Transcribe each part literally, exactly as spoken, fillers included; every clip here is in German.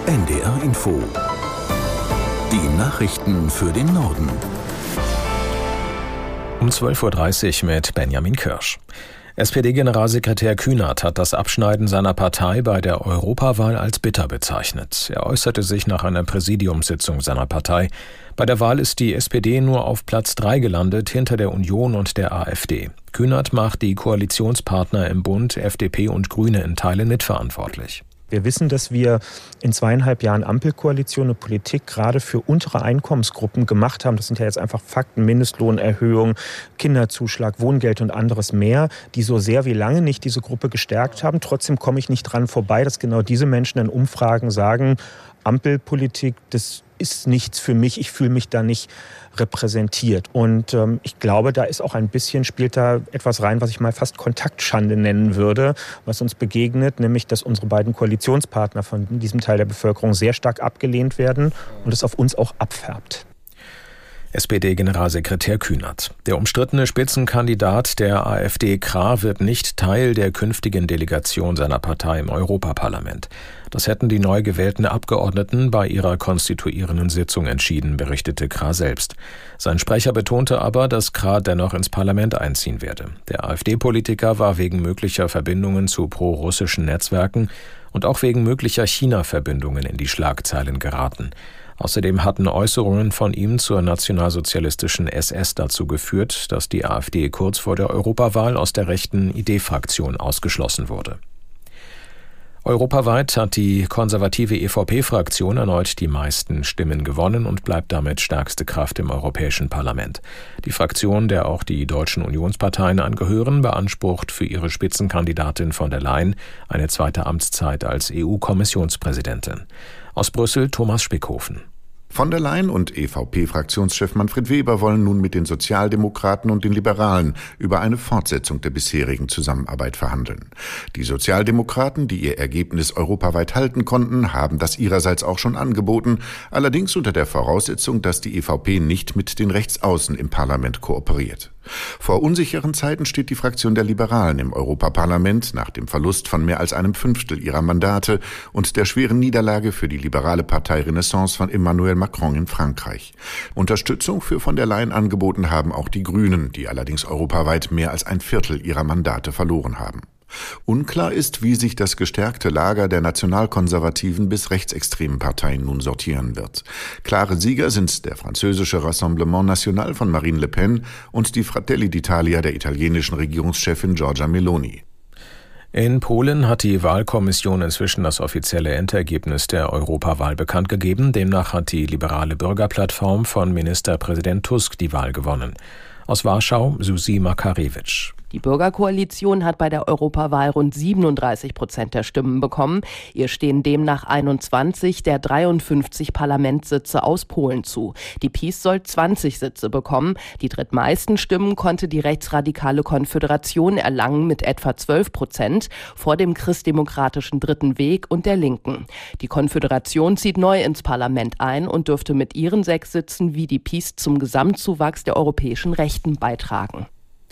N D R Info. Die Nachrichten für den Norden. Um zwölf Uhr dreißig mit Benjamin Kirsch. S P D-Generalsekretär Kühnert hat das Abschneiden seiner Partei bei der Europawahl als bitter bezeichnet. Er äußerte sich nach einer Präsidiumssitzung seiner Partei. Bei der Wahl ist die S P D nur auf Platz drei gelandet, hinter der Union und der AfD. Kühnert macht die Koalitionspartner im Bund, F D P und Grüne in Teilen mitverantwortlich. Wir wissen, dass wir in zweieinhalb Jahren Ampelkoalition eine Politik gerade für untere Einkommensgruppen gemacht haben. Das sind ja jetzt einfach Fakten, Mindestlohnerhöhung, Kinderzuschlag, Wohngeld und anderes mehr, die so sehr wie lange nicht diese Gruppe gestärkt haben. Trotzdem komme ich nicht dran vorbei, dass genau diese Menschen in Umfragen sagen, Ampelpolitik, das ist nichts für mich, ich fühle mich da nicht repräsentiert. Und ähm, ich glaube, da ist auch ein bisschen, spielt da etwas rein, was ich mal fast Kontaktschande nennen würde, was uns begegnet, nämlich, dass unsere beiden Koalitionspartner von diesem Teil der Bevölkerung sehr stark abgelehnt werden und es auf uns auch abfärbt. S P D-Generalsekretär Kühnert. Der umstrittene Spitzenkandidat der AfD Krah wird nicht Teil der künftigen Delegation seiner Partei im Europaparlament. Das hätten die neu gewählten Abgeordneten bei ihrer konstituierenden Sitzung entschieden, berichtete Krah selbst. Sein Sprecher betonte aber, dass Krah dennoch ins Parlament einziehen werde. Der AfD-Politiker war wegen möglicher Verbindungen zu pro-russischen Netzwerken und auch wegen möglicher China-Verbindungen in die Schlagzeilen geraten. Außerdem hatten Äußerungen von ihm zur nationalsozialistischen S S dazu geführt, dass die AfD kurz vor der Europawahl aus der rechten I D-Fraktion ausgeschlossen wurde. Europaweit hat die konservative E V P-Fraktion erneut die meisten Stimmen gewonnen und bleibt damit stärkste Kraft im Europäischen Parlament. Die Fraktion, der auch die deutschen Unionsparteien angehören, beansprucht für ihre Spitzenkandidatin von der Leyen eine zweite Amtszeit als E U-Kommissionspräsidentin. Aus Brüssel Thomas Spickhofen. Von der Leyen und E V P-Fraktionschef Manfred Weber wollen nun mit den Sozialdemokraten und den Liberalen über eine Fortsetzung der bisherigen Zusammenarbeit verhandeln. Die Sozialdemokraten, die ihr Ergebnis europaweit halten konnten, haben das ihrerseits auch schon angeboten, allerdings unter der Voraussetzung, dass die E V P nicht mit den Rechtsaußen im Parlament kooperiert. Vor unsicheren Zeiten steht die Fraktion der Liberalen im Europaparlament nach dem Verlust von mehr als einem Fünftel ihrer Mandate und der schweren Niederlage für die liberale Partei Renaissance von Emmanuel Macron in Frankreich. Unterstützung für von der Leyen angeboten haben auch die Grünen, die allerdings europaweit mehr als ein Viertel ihrer Mandate verloren haben. Unklar ist, wie sich das gestärkte Lager der nationalkonservativen bis rechtsextremen Parteien nun sortieren wird. Klare Sieger sind der französische Rassemblement National von Marine Le Pen und die Fratelli d'Italia der italienischen Regierungschefin Giorgia Meloni. In Polen hat die Wahlkommission inzwischen das offizielle Endergebnis der Europawahl bekannt gegeben. Demnach hat die liberale Bürgerplattform von Ministerpräsident Tusk die Wahl gewonnen. Aus Warschau Susi Makarewitsch. Die Bürgerkoalition hat bei der Europawahl rund siebenunddreißig Prozent der Stimmen bekommen. Ihr stehen demnach einundzwanzig der dreiundfünfzig Parlamentssitze aus Polen zu. Die PiS soll zwanzig Sitze bekommen. Die drittmeisten Stimmen konnte die rechtsradikale Konföderation erlangen mit etwa zwölf Prozent vor dem christdemokratischen Dritten Weg und der Linken. Die Konföderation zieht neu ins Parlament ein und dürfte mit ihren sechs Sitzen wie die PiS zum Gesamtzuwachs der europäischen Rechten beitragen.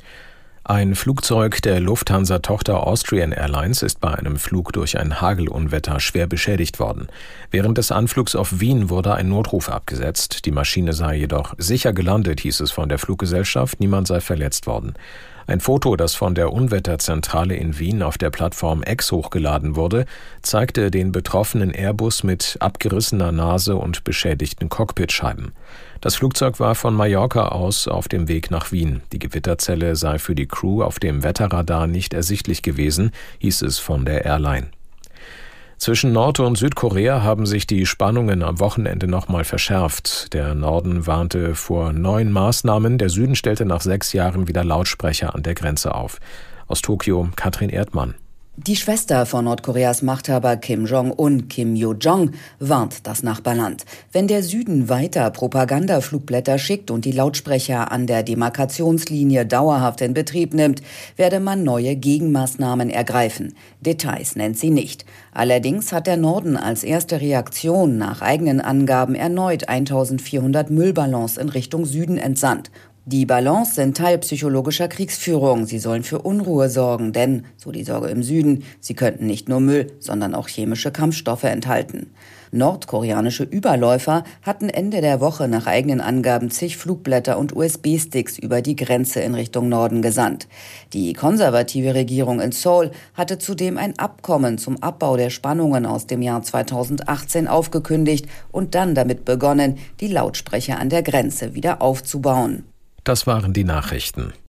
Ein Flugzeug der Lufthansa-Tochter Austrian Airlines ist bei einem Flug durch ein Hagelunwetter schwer beschädigt worden. Während des Anflugs auf Wien wurde ein Notruf abgesetzt. Die Maschine sei jedoch sicher gelandet, hieß es von der Fluggesellschaft. Niemand sei verletzt worden. Ein Foto, das von der Unwetterzentrale in Wien auf der Plattform X hochgeladen wurde, zeigte den betroffenen Airbus mit abgerissener Nase und beschädigten Cockpitscheiben. Das Flugzeug war von Mallorca aus auf dem Weg nach Wien. Die Gewitterzelle sei für die Crew auf dem Wetterradar nicht ersichtlich gewesen, hieß es von der Airline. Zwischen Nord- und Südkorea haben sich die Spannungen am Wochenende nochmal verschärft. Der Norden warnte vor neuen Maßnahmen. Der Süden stellte nach sechs Jahren wieder Lautsprecher an der Grenze auf. Aus Tokio Katrin Erdmann. Die Schwester von Nordkoreas Machthaber Kim Jong-un, Kim Yo-jong, warnt das Nachbarland. Wenn der Süden weiter Propagandaflugblätter schickt und die Lautsprecher an der Demarkationslinie dauerhaft in Betrieb nimmt, werde man neue Gegenmaßnahmen ergreifen. Details nennt sie nicht. Allerdings hat der Norden als erste Reaktion nach eigenen Angaben erneut eintausendvierhundert Müllballons in Richtung Süden entsandt. Die Ballons sind Teil psychologischer Kriegsführung. Sie sollen für Unruhe sorgen, denn, so die Sorge im Süden, sie könnten nicht nur Müll, sondern auch chemische Kampfstoffe enthalten. Nordkoreanische Überläufer hatten Ende der Woche nach eigenen Angaben zig Flugblätter und U S B-Sticks über die Grenze in Richtung Norden gesandt. Die konservative Regierung in Seoul hatte zudem ein Abkommen zum Abbau der Spannungen aus dem Jahr zweitausendachtzehn aufgekündigt und dann damit begonnen, die Lautsprecher an der Grenze wieder aufzubauen. Das waren die Nachrichten.